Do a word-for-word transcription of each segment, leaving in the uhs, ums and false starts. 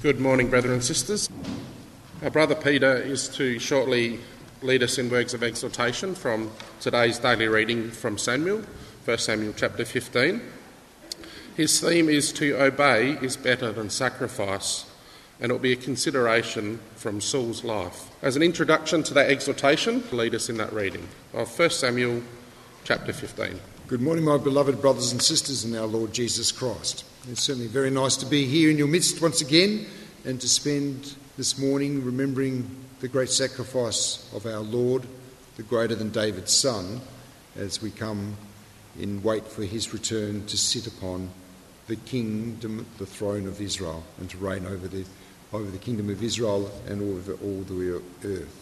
Good morning, brethren and sisters. Our brother Peter is to shortly lead us in words of exhortation from today's daily reading from Samuel, First Samuel chapter fifteen. His theme is to obey is better than sacrifice, and it will be a consideration from Saul's life. As an introduction to that exhortation, lead us in that reading of First Samuel chapter fifteen. Good morning, my beloved brothers and sisters in our Lord Jesus Christ. It's certainly very nice to be here in your midst once again and to spend this morning remembering the great sacrifice of our Lord, the greater than David's son, as we come in wait for his return to sit upon the kingdom, the throne of Israel, and to reign over the over the kingdom of Israel and over all the earth.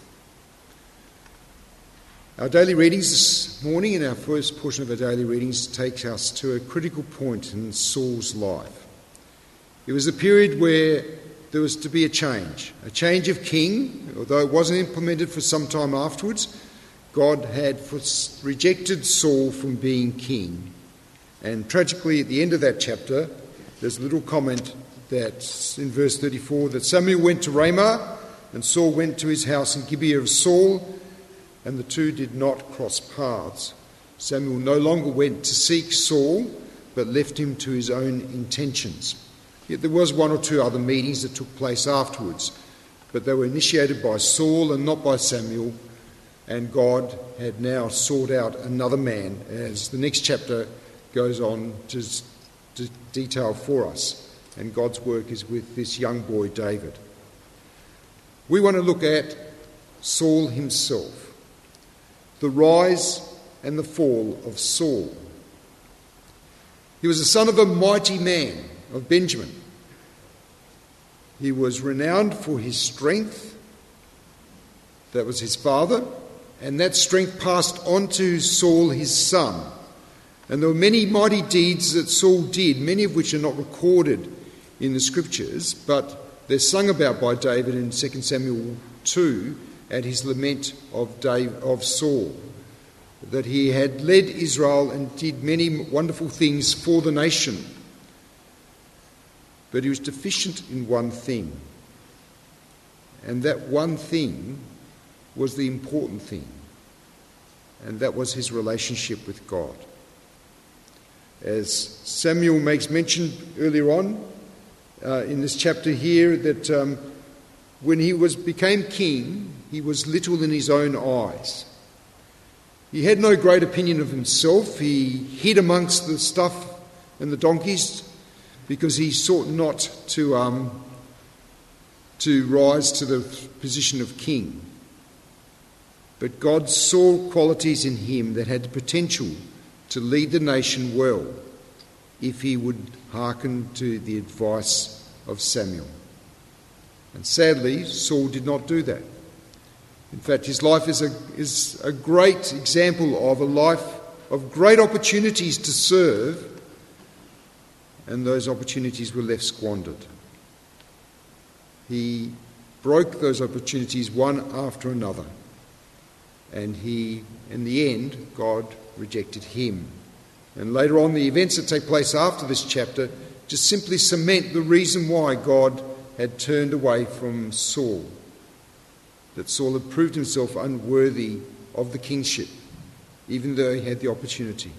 Our daily readings this morning, in our first portion of our daily readings, takes us to a critical point in Saul's life. It was a period where there was to be a change, a change of king. Although it wasn't implemented for some time afterwards, God had rejected Saul from being king. And tragically, at the end of that chapter, there's a little comment that in verse thirty-four, that Samuel went to Ramah and Saul went to his house in Gibeah of Saul, and the two did not cross paths. Samuel no longer went to seek Saul, but left him to his own intentions. Yet there was one or two other meetings that took place afterwards, but they were initiated by Saul and not by Samuel, and God had now sought out another man, as the next chapter goes on to, to detail for us. And God's work is with this young boy, David. We want to look at Saul himself, the rise and the fall of Saul. He was the son of a mighty man of Benjamin. He was renowned for his strength. That was his father, and that strength passed on to Saul, his son. And there were many mighty deeds that Saul did, many of which are not recorded in the scriptures, but they're sung about by David in Second Samuel two at his lament of Dave, of Saul, that he had led Israel and did many wonderful things for the nation. But he was deficient in one thing, and that one thing was the important thing, and that was his relationship with God. As Samuel makes mention earlier on uh, in this chapter here, that um, when he was became king, he was little in his own eyes. He had no great opinion of himself. He hid amongst the stuff and the donkeys because he sought not to um, to rise to the position of king. But God saw qualities in him that had the potential to lead the nation well if he would hearken to the advice of Samuel. And sadly, Saul did not do that. In fact, his life is a, is a great example of a life of great opportunities to serve, and those opportunities were left squandered. He broke those opportunities one after another, and he, in the end, God rejected him. And later on, the events that take place after this chapter just simply cement the reason why God had turned away from Saul, that Saul had proved himself unworthy of the kingship, even though he had the opportunity.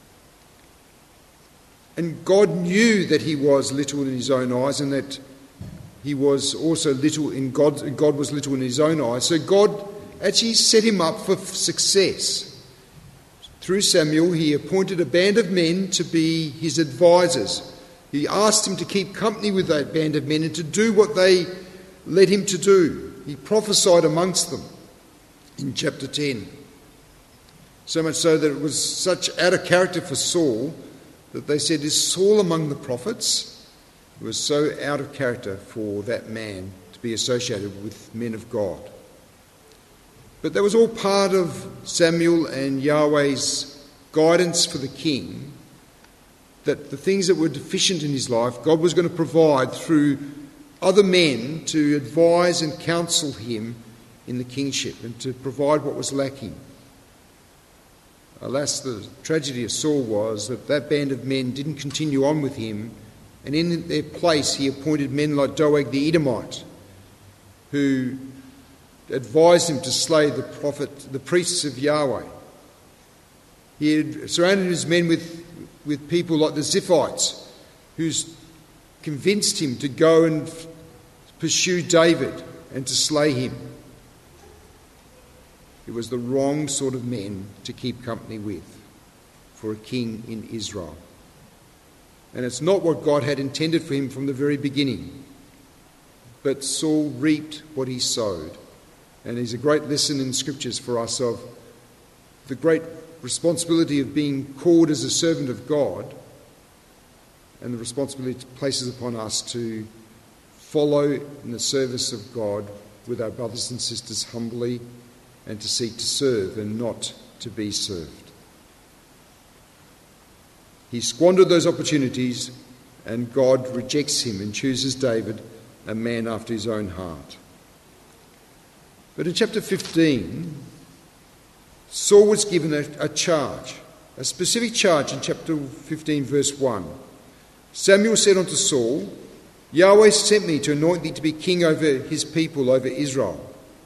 And God knew that he was little in his own eyes, and that he was also little in God, God was little in his own eyes. So God actually set him up for success. Through Samuel, he appointed a band of men to be his advisors. He asked him to keep company with that band of men and to do what they led him to do. He prophesied amongst them in chapter ten. So much so that it was such out of character for Saul that they said, "Is Saul among the prophets?" It was so out of character for that man to be associated with men of God. But that was all part of Samuel and Yahweh's guidance for the king, that the things that were deficient in his life, God was going to provide through other men to advise and counsel him in the kingship and to provide what was lacking. Alas, the tragedy of Saul was that that band of men didn't continue on with him And in their place he appointed men like Doeg the Edomite, who advised him to slay the prophet, the priests of Yahweh. He had surrounded his men with, with people like the Ziphites, who convinced him to go and pursue David and to slay him. It was the wrong sort of men to keep company with for a king in Israel. And it's not what God had intended for him from the very beginning. But Saul reaped what he sowed. And there's a great lesson in Scriptures for us of the great responsibility of being called as a servant of God, and the responsibility it places upon us to follow in the service of God with our brothers and sisters humbly, and to seek to serve and not to be served. He squandered those opportunities, and God rejects him and chooses David, a man after his own heart. But in chapter fifteen, Saul was given a, a charge, a specific charge in chapter fifteen, verse one. Samuel said unto Saul, Yahweh sent me to anoint thee to be king over his people, over Israel.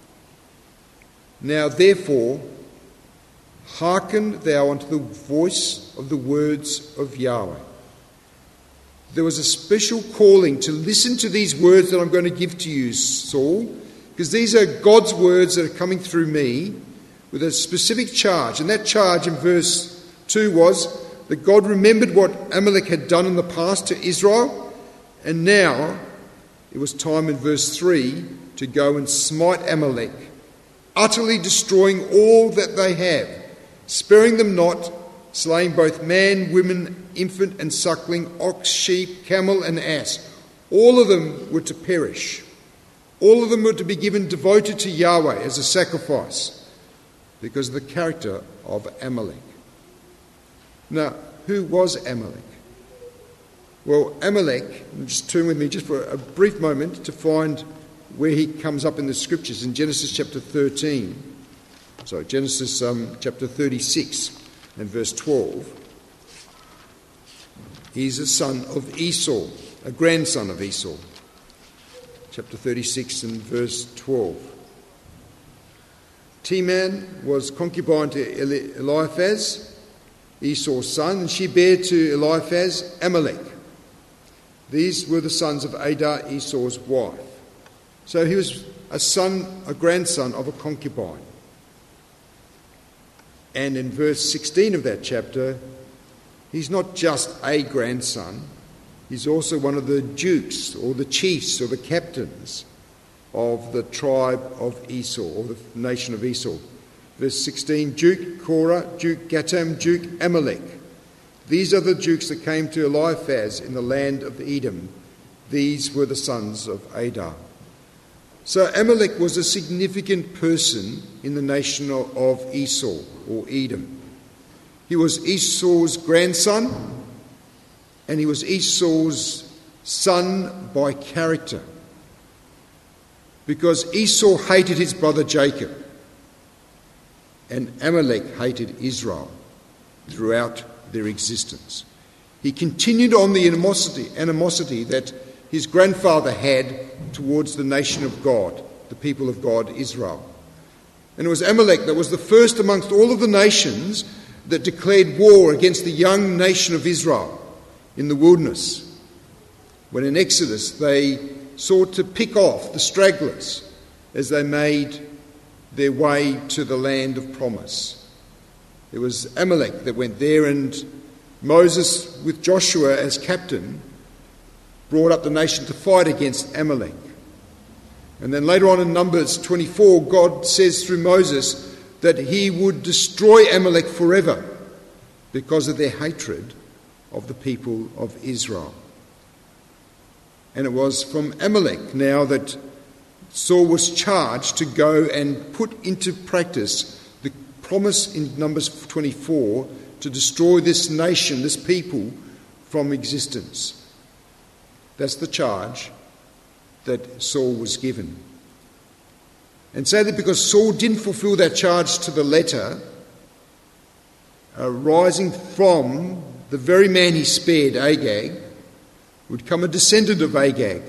Now therefore, hearken thou unto the voice of the words of Yahweh. There was a special calling to listen to these words that I'm going to give to you, Saul, because these are God's words that are coming through me with a specific charge. And that charge in verse two was that God remembered what Amalek had done in the past to Israel, and now it was time in verse three to go and smite Amalek, utterly destroying all that they have, sparing them not, slaying both man, women, infant and suckling, ox, sheep, camel and ass. All of them were to perish. All of them were to be given devoted to Yahweh as a sacrifice because of the character of Amalek. Now, who was Amalek? Well, Amalek, just turn with me just for a brief moment to find where he comes up in the scriptures in Genesis chapter thirteen. So Genesis um, chapter thirty-six and verse twelve. He's a son of Esau, a grandson of Esau. Chapter thirty-six and verse twelve. Teman was concubine to Eliphaz, Esau's son, and she bare to Eliphaz Amalek. These were the sons of Adah, Esau's wife. So he was a son, a grandson of a concubine. And in verse sixteen of that chapter, he's not just a grandson, he's also one of the dukes or the chiefs or the captains of the tribe of Esau, or the nation of Esau. Verse sixteen, Duke Korah, Duke Gatam, Duke Amalek. These are the dukes that came to Eliphaz in the land of Edom. These were the sons of Adah. So Amalek was a significant person in the nation of Esau, or Edom. He was Esau's grandson, and he was Esau's son by character, because Esau hated his brother Jacob, and Amalek hated Israel throughout their existence. He continued on the animosity, animosity that his grandfather had towards the nation of God, the people of God, Israel. And it was Amalek that was the first amongst all of the nations that declared war against the young nation of Israel in the wilderness, when in Exodus they sought to pick off the stragglers as they made their way to the land of promise. It was Amalek that went there, and Moses, with Joshua as captain, brought up the nation to fight against Amalek. And then later on in Numbers twenty-four, God says through Moses that he would destroy Amalek forever because of their hatred of the people of Israel. And it was from Amalek now that Saul was charged to go and put into practice the promise in Numbers twenty-four to destroy this nation, this people, from existence. That's the charge that Saul was given. And sadly, because Saul didn't fulfill that charge to the letter, arising from the very man he spared, Agag, would come a descendant of Agag,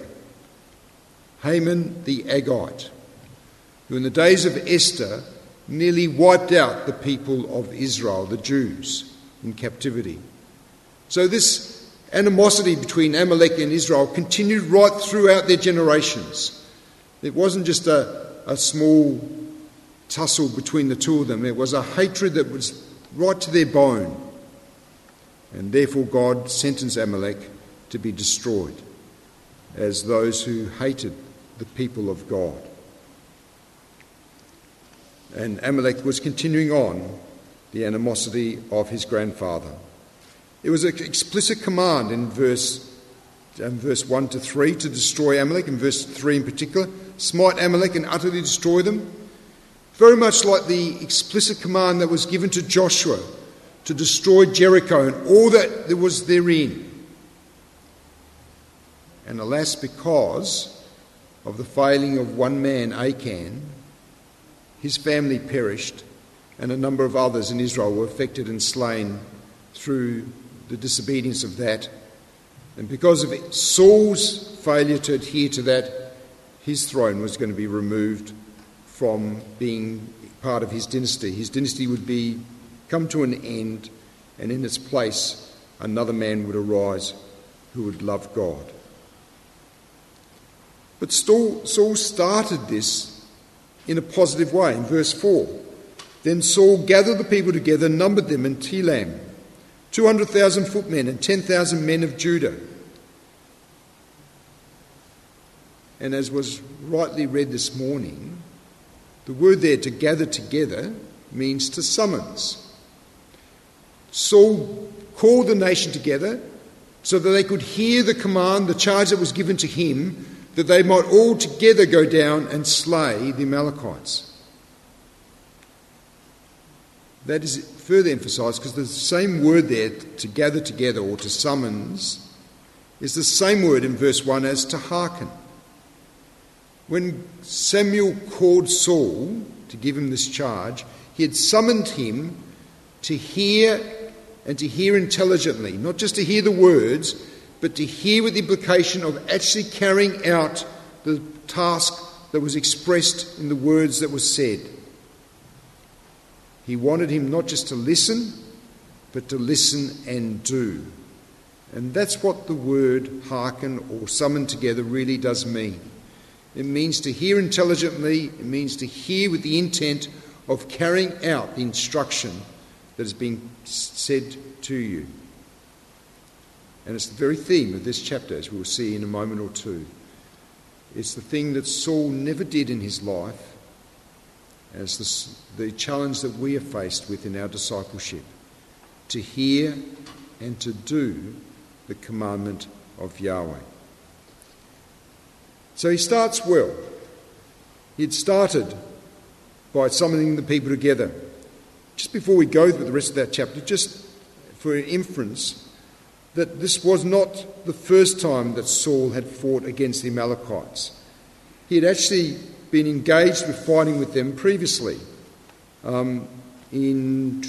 Haman the Agite, who in the days of Esther nearly wiped out the people of Israel, the Jews, in captivity. So this animosity between Amalek and Israel continued right throughout their generations. It wasn't just a, a small tussle between the two of them. It was a hatred that was right to their bone. And therefore God sentenced Amalek to be destroyed as those who hated the people of God. And Amalek was continuing on the animosity of his grandfather. It was an explicit command in verse, in verse one to three to destroy Amalek, in verse three in particular, smite Amalek and utterly destroy them. Very much like the explicit command that was given to Joshua to destroy Jericho and all that there was therein. And alas, because of the failing of one man, Achan, his family perished, and a number of others in Israel were affected and slain through the disobedience of that. And because of it, Saul's failure to adhere to that, his throne was going to be removed from being part of his dynasty. His dynasty would be come to an end, and in its place another man would arise who would love God. But Saul, Saul started this in a positive way. In verse four, then Saul gathered the people together, numbered them in Telam, two hundred thousand footmen and ten thousand men of Judah. And as was rightly read this morning, the word there to gather together means to summons. Saul called the nation together so that they could hear the command, the charge that was given to him, that they might all together go down and slay the Amalekites. That is further emphasised because the same word there, to gather together or to summons, is the same word in verse one as to hearken. When Samuel called Saul to give him this charge, he had summoned him to hear and to hear intelligently, not just to hear the words, but to hear with the implication of actually carrying out the task that was expressed in the words that was said. He wanted him not just to listen, but to listen and do. And that's what the word hearken or summon together really does mean. It means to hear intelligently, it means to hear with the intent of carrying out the instruction that is being said to you. And it's the very theme of this chapter, as we will see in a moment or two. It's the thing that Saul never did in his life, as the, the challenge that we are faced with in our discipleship, to hear and to do the commandment of Yahweh. So he starts well. He had started by summoning the people together. Just before we go through the rest of that chapter, just for an inference, that this was not the first time that Saul had fought against the Amalekites. He had actually been engaged with fighting with them previously. Um, in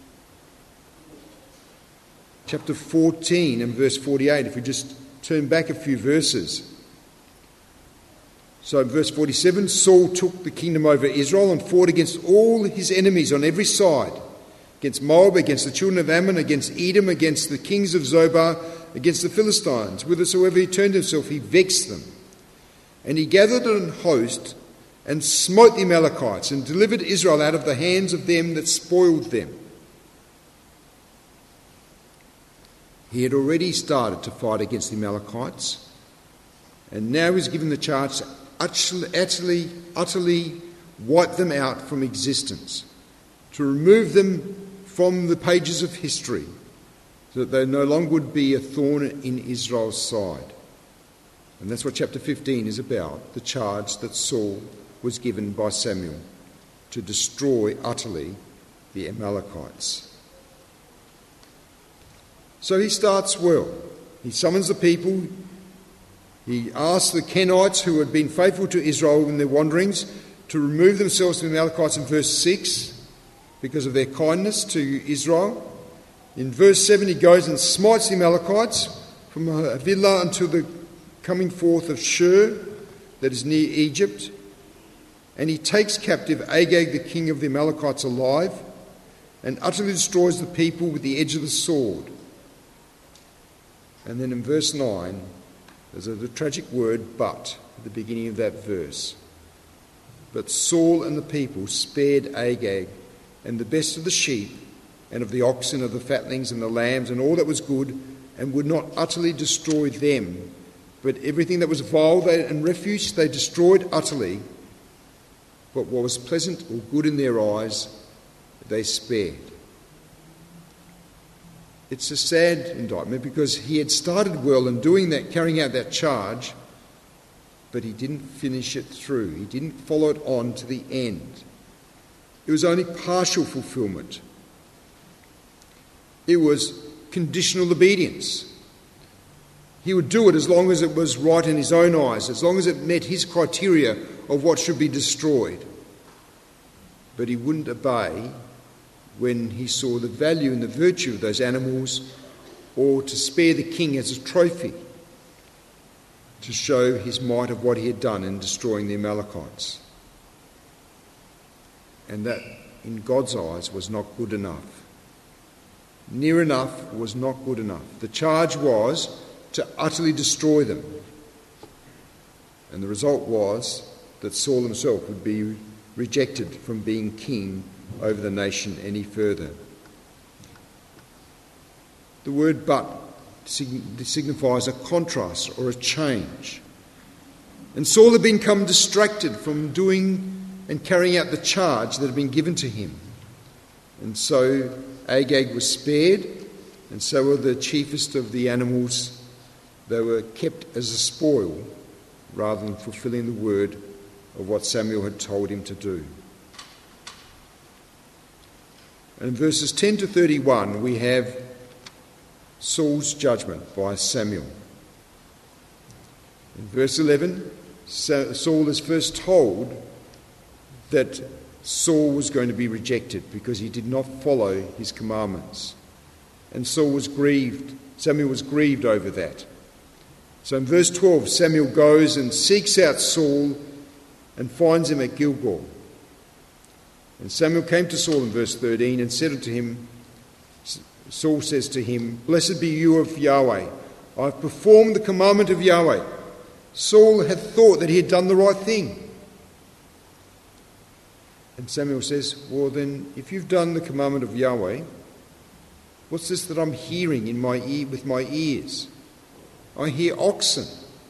chapter fourteen and verse forty-eight, if we just turn back a few verses. So in verse forty-seven, Saul took the kingdom over Israel and fought against all his enemies on every side, against Moab, against the children of Ammon, against Edom, against the kings of Zobah, against the Philistines. Whithersoever he turned himself, he vexed them. And he gathered an host and smote the Amalekites and delivered Israel out of the hands of them that spoiled them. He had already started to fight against the Amalekites, and now he's given the charge to utterly, utterly, utterly wipe them out from existence, to remove them from the pages of history, so that they no longer would be a thorn in Israel's side. And that's what chapter fifteen is about, the charge that Saul was given by Samuel to destroy utterly the Amalekites. So he starts well. He summons the people. He asks the Kenites, who had been faithful to Israel in their wanderings, to remove themselves from the Amalekites in verse six because of their kindness to Israel. In verse seven he goes and smites the Amalekites. from Havilah until the coming forth of Shur, that is near Egypt. And he takes captive Agag, the king of the Amalekites, alive, and utterly destroys the people with the edge of the sword. And then in verse nine, there's a, the tragic word "but" at the beginning of that verse. But Saul and the people spared Agag and the best of the sheep and of the oxen, of the fatlings and the lambs and all that was good, and would not utterly destroy them. But everything that was vile and refuse they destroyed utterly. But what was pleasant or good in their eyes, they spared. It's a sad indictment because he had started well in doing that, carrying out that charge, but he didn't finish it through. He didn't follow it on to the end. It was only partial fulfillment. It was conditional obedience. He would do it as long as it was right in his own eyes, as long as it met his criteria of what should be destroyed. But he wouldn't obey when he saw the value and the virtue of those animals, or to spare the king as a trophy to show his might of what he had done in destroying the Amalekites. And that, in God's eyes, was not good enough. Near enough was not good enough. The charge was to utterly destroy them. And the result was that Saul himself would be rejected from being king over the nation any further. The word "but" signifies a contrast or a change. And Saul had become distracted from doing and carrying out the charge that had been given to him. And so Agag was spared, and so were the chiefest of the animals. They were kept as a spoil rather than fulfilling the word of what Samuel had told him to do. And in verses ten to thirty-one, we have Saul's judgment by Samuel. In verse eleven, Saul is first told that Saul was going to be rejected because he did not follow his commandments. And Saul was grieved, Samuel was grieved over that. So in verse twelve, Samuel goes and seeks out Saul and finds him at Gilgal. And Samuel came to Saul in verse thirteen and said unto him, Saul says to him, "Blessed be you of Yahweh. I have performed the commandment of Yahweh." Saul had thought that he had done the right thing. And Samuel says, "Well then, if you've done the commandment of Yahweh, what's this that I'm hearing in my ear with my ears? I hear oxen.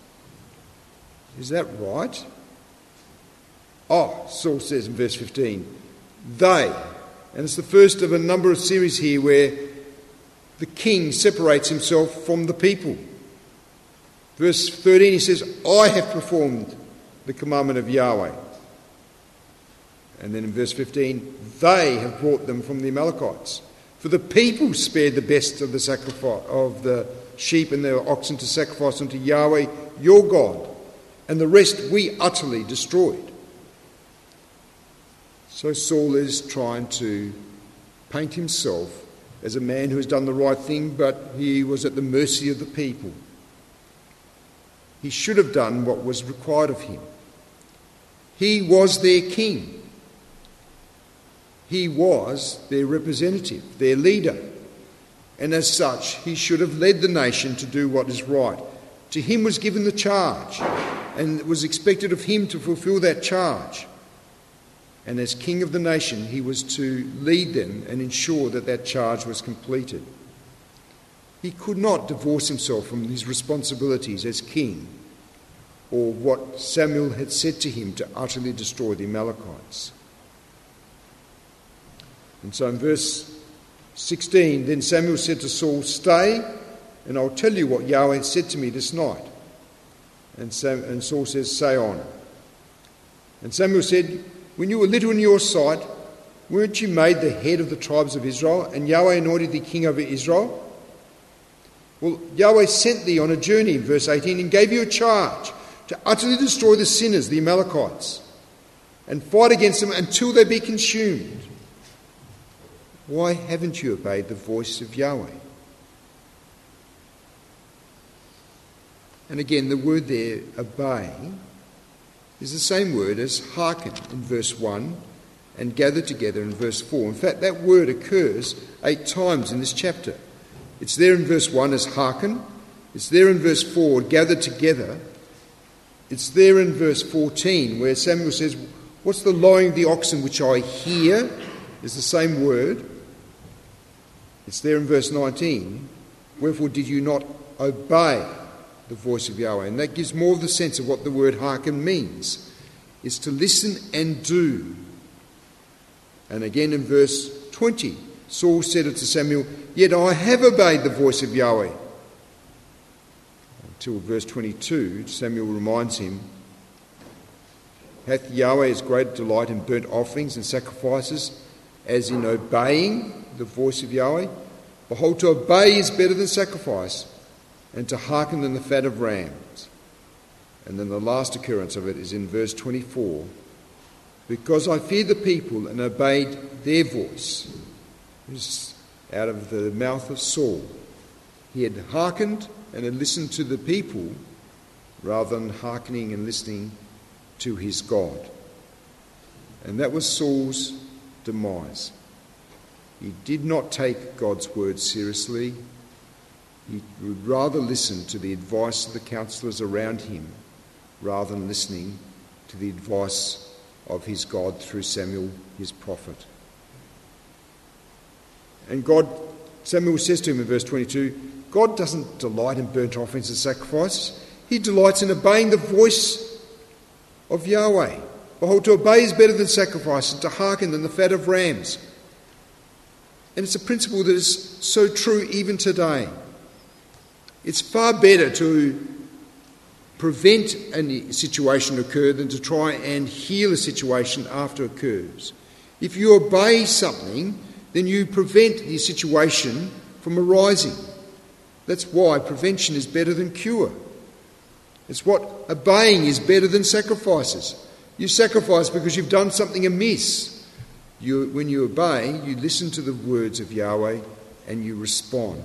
Is that right?" Oh, Saul says in verse fifteen, "They," and it's the first of a number of series here where the king separates himself from the people. Verse thirteen, he says, "I have performed the commandment of Yahweh." And then in verse fifteen, "They have brought them from the Amalekites. For the people spared the best of the sacrifice of the sheep and the oxen to sacrifice unto Yahweh your God, and the rest we utterly destroyed." So Saul is trying to paint himself as a man who has done the right thing, but he was at the mercy of the people. He should have done what was required of him. He was their king. He was their representative, their leader. And as such, he should have led the nation to do what is right. To him was given the charge, and it was expected of him to fulfill that charge. And as king of the nation, he was to lead them and ensure that that charge was completed. He could not divorce himself from his responsibilities as king or what Samuel had said to him to utterly destroy the Amalekites. And so in verse sixteen, then Samuel said to Saul, "Stay, and I'll tell you what Yahweh said to me this night." And, Sam, and Saul says, "Say on." And Samuel said, "When you were little in your sight, weren't you made the head of the tribes of Israel, and Yahweh anointed thee king over Israel? Well, Yahweh sent thee on a journey," in verse eighteen, "and gave you a charge to utterly destroy the sinners, the Amalekites, and fight against them until they be consumed. Why haven't you obeyed the voice of Yahweh?" And again, the word there, obey, is the same word as hearken in verse one and gather together in verse four. In fact, that word occurs eight times in this chapter. It's there in verse one as hearken. It's there in verse four, gather together. It's there in verse fourteen where Samuel says, what's the lowing of the oxen which I hear? It's the same word. It's there in verse nineteen. Wherefore did you not obey the voice of Yahweh? And that gives more of the sense of what the word hearken means. It's to listen and do. And again in verse twenty, Saul said unto Samuel, yet I have obeyed the voice of Yahweh. Until verse twenty-two, Samuel reminds him, hath Yahweh as great delight in burnt offerings and sacrifices as in obeying the voice of Yahweh? Behold, to obey is better than sacrifice, and to hearken than the fat of rams. And then the last occurrence of it is in verse twenty-four. Because I feared the people and obeyed their voice. It was out of the mouth of Saul. He had hearkened and had listened to the people rather than hearkening and listening to his God. And that was Saul's demise. He did not take God's word seriously. He would rather listen to the advice of the counselors around him rather than listening to the advice of his God through Samuel, his prophet. And God, Samuel says to him in verse twenty-two, God doesn't delight in burnt offerings and sacrifices. He delights in obeying the voice of Yahweh. Behold, to obey is better than sacrifice, and to hearken than the fat of rams. And it's a principle that is so true even today. It's far better to prevent a situation to occur than to try and heal a situation after it occurs. If you obey something, then you prevent the situation from arising. That's why prevention is better than cure. It's what obeying is better than sacrifices. You sacrifice because you've done something amiss. You, when you obey, you listen to the words of Yahweh and you respond.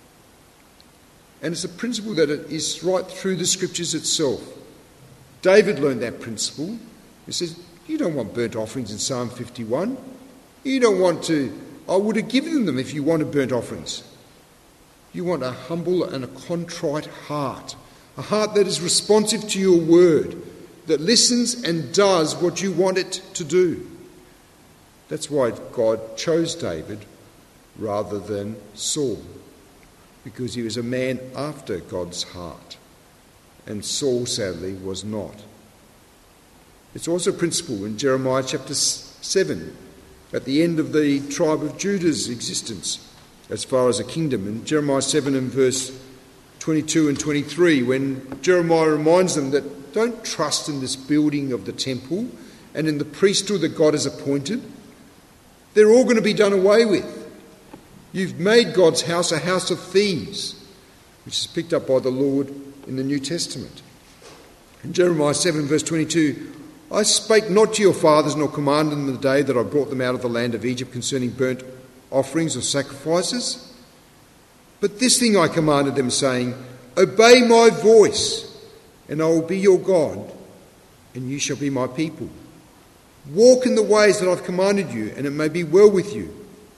And it's a principle that is right through the scriptures itself. David learned that principle. He says, you don't want burnt offerings in Psalm fifty-one. You don't want to, I would have given them if you wanted burnt offerings. You want a humble and a contrite heart. A heart that is responsive to your word, that listens and does what you want it to do. That's why God chose David rather than Saul, because he was a man after God's heart, and Saul, sadly, was not. It's also a principle in Jeremiah chapter seven, at the end of the tribe of Judah's existence, as far as a kingdom. In Jeremiah seven and verse twenty-two and twenty-three, when Jeremiah reminds them that don't trust in this building of the temple and in the priesthood that God has appointed. They're all going to be done away with. You've made God's house a house of thieves, which is picked up by the Lord in the New Testament. In Jeremiah seven verse twenty-two, I spake not to your fathers nor commanded them the day that I brought them out of the land of Egypt concerning burnt offerings or sacrifices. But this thing I commanded them, saying, obey my voice, and I will be your God, and you shall be my people. Walk in the ways that I've commanded you, and it may be well with you.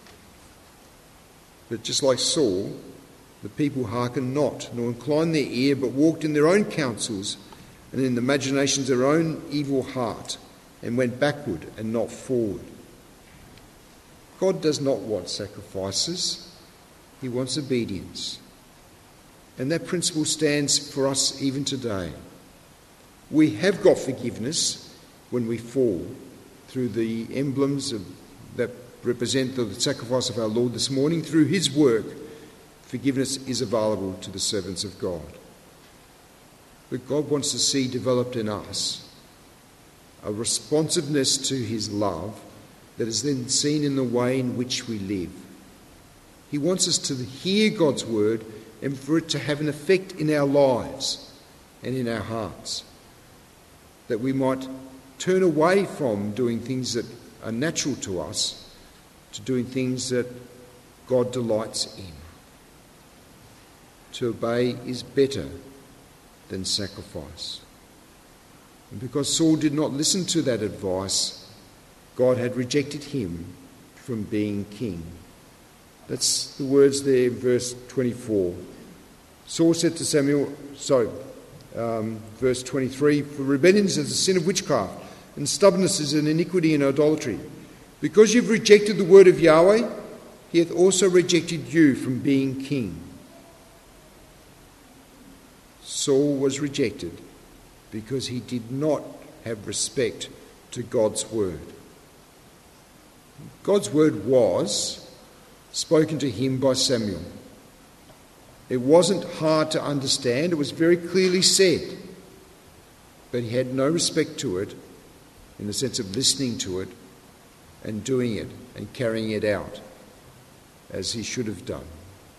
But just like Saul, the people hearkened not, nor inclined their ear, but walked in their own counsels, and in the imaginations of their own evil heart, and went backward and not forward. God does not want sacrifices. He wants obedience. And that principle stands for us even today. We have got forgiveness when we fall through the emblems of, that represent the sacrifice of our Lord this morning. Through his work, forgiveness is available to the servants of God. But God wants to see developed in us a responsiveness to his love that is then seen in the way in which we live. He wants us to hear God's word and for it to have an effect in our lives and in our hearts, that we might turn away from doing things that are natural to us to doing things that God delights in. To obey is better than sacrifice. And because Saul did not listen to that advice, God had rejected him from being king. That's the words there in verse twenty-four. Saul said to Samuel, so, um, verse twenty-three, for rebellion is a sin of witchcraft, and stubbornness is an iniquity and idolatry. Because you've rejected the word of Yahweh, he hath also rejected you from being king. Saul was rejected because he did not have respect to God's word. God's word was spoken to him by Samuel. It wasn't hard to understand, it was very clearly said, but he had no respect to it in the sense of listening to it and doing it and carrying it out as he should have done.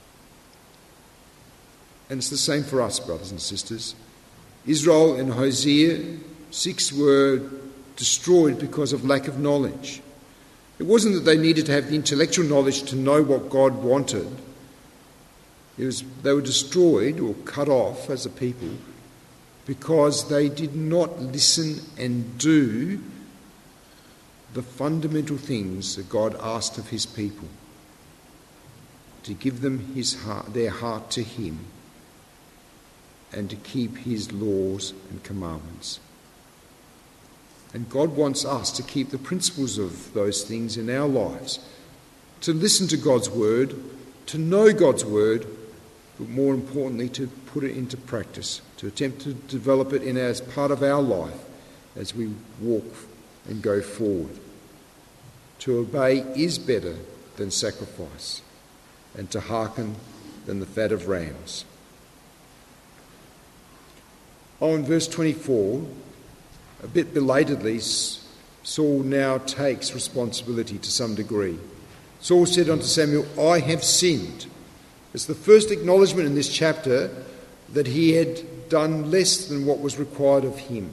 And it's the same for us, brothers and sisters. Israel and Hosea six were destroyed because of lack of knowledge. It wasn't that they needed to have the intellectual knowledge to know what God wanted. It was, they were destroyed or cut off as a people because they did not listen and do the fundamental things that God asked of his people, to give them his heart, their heart to him, and to keep his laws and commandments. And God wants us to keep the principles of those things in our lives, to listen to God's word, to know God's word, but more importantly, to put it into practice, to attempt to develop it in as part of our life as we walk and go forward. To obey is better than sacrifice, and to hearken than the fat of rams. Oh, in verse twenty-four, a bit belatedly, Saul now takes responsibility to some degree. Saul said unto Samuel, I have sinned. It's the first acknowledgement in this chapter that he had done less than what was required of him.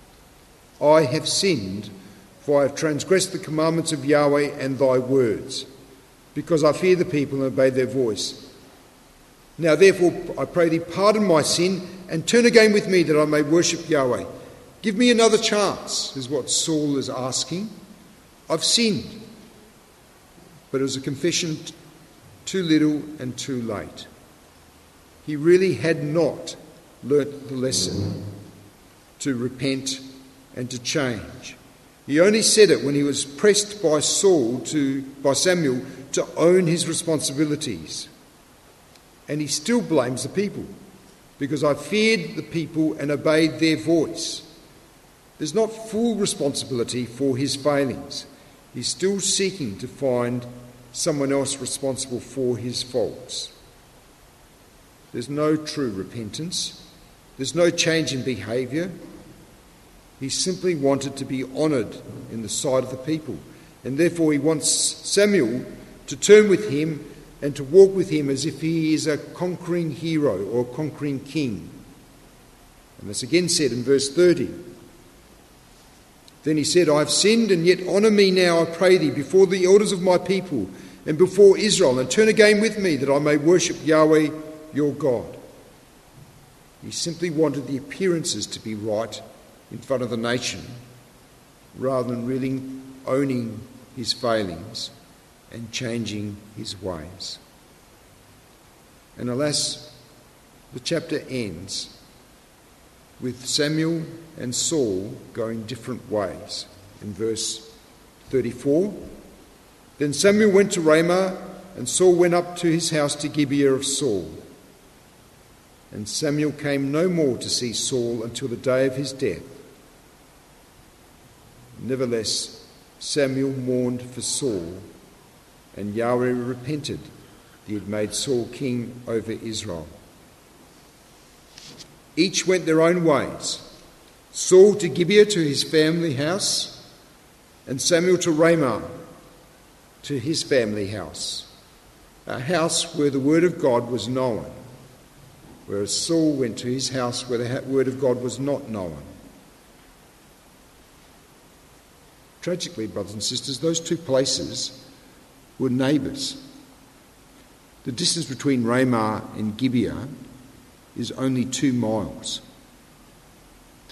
I have sinned, for I have transgressed the commandments of Yahweh and thy words, because I fear the people and obey their voice. Now therefore I pray thee, pardon my sin, and turn again with me that I may worship Yahweh. Give me another chance, is what Saul is asking. I've sinned. But it was a confession too little and too late. He really had not learnt the lesson to repent and to change. He only said it when he was pressed by Saul to, by Samuel to own his responsibilities. And he still blames the people, because I feared the people and obeyed their voice. There's not full responsibility for his failings. He's still seeking to find someone else responsible for his faults. There's no true repentance. There's no change in behaviour. He simply wanted to be honoured in the sight of the people, and therefore he wants Samuel to turn with him and to walk with him as if he is a conquering hero or a conquering king. And that's again said in verse thirty. Then he said, I have sinned, and yet honour me now, I pray thee, before the elders of my people and before Israel, and turn again with me that I may worship Yahweh your God. He simply wanted the appearances to be right in front of the nation, rather than really owning his failings and changing his ways. And alas, the chapter ends with Samuel and Saul going different ways. In verse thirty-four, then Samuel went to Ramah, and Saul went up to his house to Gibeah of Saul. And Samuel came no more to see Saul until the day of his death. Nevertheless, Samuel mourned for Saul, and Yahweh repented that he had made Saul king over Israel. Each went their own ways, Saul to Gibeah to his family house, and Samuel to Ramah to his family house, a house where the word of God was known, whereas Saul went to his house where the word of God was not known. Tragically, brothers and sisters, those two places were neighbours. The distance between Ramah and Gibeah is only two miles.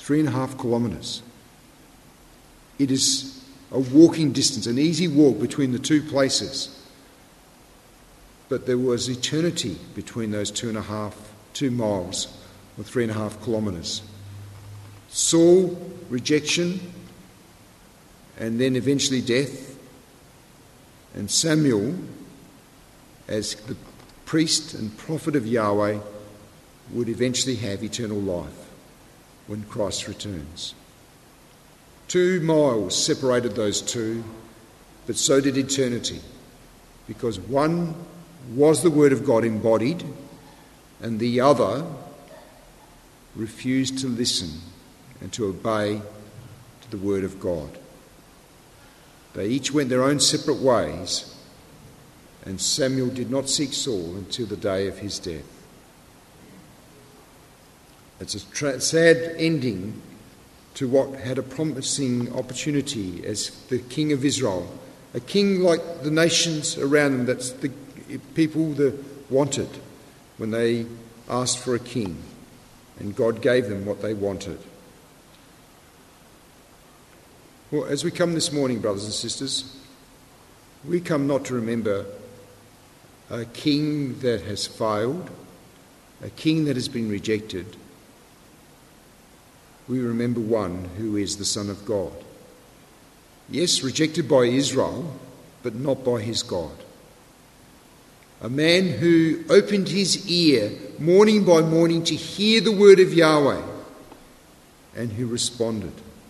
three and a half kilometres. It is a walking distance, an easy walk between the two places. But there was eternity between those two and a half, two miles or three and a half kilometres. Saul, rejection, and then eventually death. And Samuel, as the priest and prophet of Yahweh, would eventually have eternal life when Christ returns. Two miles separated those two, but so did eternity, because one was the word of God embodied, and the other refused to listen and to obey to the word of God. They each went their own separate ways, and Samuel did not seek Saul until the day of his death. It's a tra- sad ending to what had a promising opportunity as the king of Israel, a king like the nations around them, that's the people that wanted when they asked for a king, and God gave them what they wanted. Well, as we come this morning, brothers and sisters, we come not to remember a king that has failed, a king that has been rejected. We remember one who is the Son of God. Yes, rejected by Israel, but not by his God. A man who opened his ear morning by morning to hear the word of Yahweh, and who responded.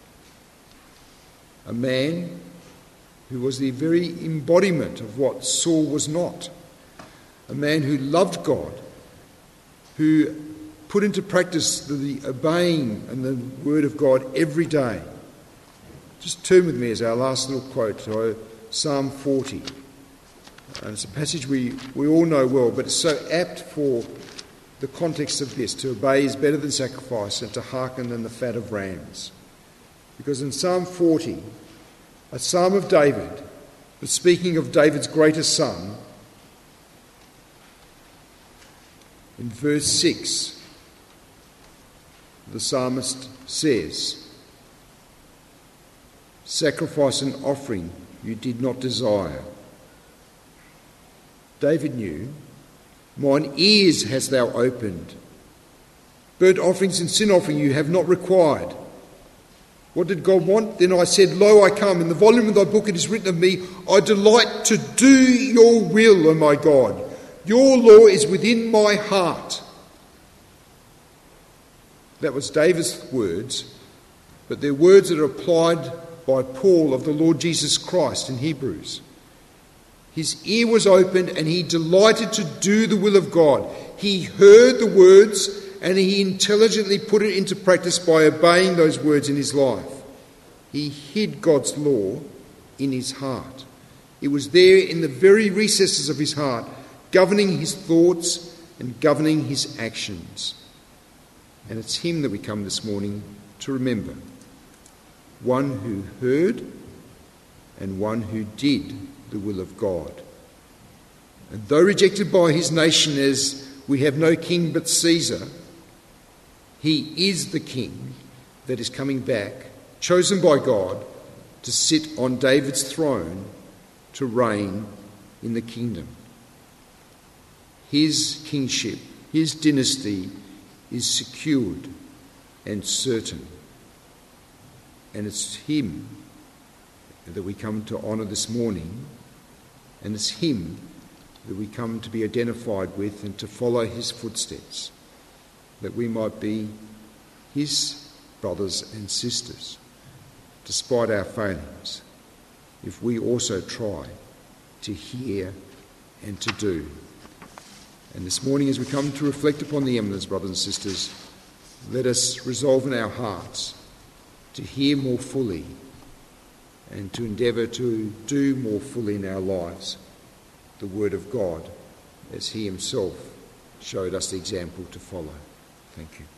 A man who was the very embodiment of what Saul was not. A man who loved God, who put into practice the obeying and the word of God every day. Just turn with me as our last little quote to Psalm forty. And it's a passage we, we all know well, but it's so apt for the context of this. To obey is better than sacrifice, and to hearken than the fat of rams. Because in Psalm forty, a psalm of David, but speaking of David's greatest son, in verse six, the psalmist says, "Sacrifice and offering you did not desire." David knew, "Mine ears hast thou opened. Burnt offerings and sin offering you have not required." What did God want? Then I said, "Lo, I come. In the volume of thy book it is written of me, I delight to do your will, O my God. Your law is within my heart." That was David's words, but they're words that are applied by Paul of the Lord Jesus Christ in Hebrews. His ear was opened and he delighted to do the will of God. He heard the words and he intelligently put it into practice by obeying those words in his life. He hid God's law in his heart. It was there in the very recesses of his heart, governing his thoughts and governing his actions. And it's him that we come this morning to remember. One who heard and one who did the will of God. And though rejected by his nation as we have no king but Caesar, he is the king that is coming back, chosen by God to sit on David's throne to reign in the kingdom. His kingship, his dynasty is secured and certain. And it's him that we come to honour this morning, and it's him that we come to be identified with and to follow his footsteps, that we might be his brothers and sisters, despite our failings, if we also try to hear and to do. And this morning, as we come to reflect upon the eminence, brothers and sisters, let us resolve in our hearts to hear more fully and to endeavour to do more fully in our lives the word of God, as he himself showed us the example to follow. Thank you.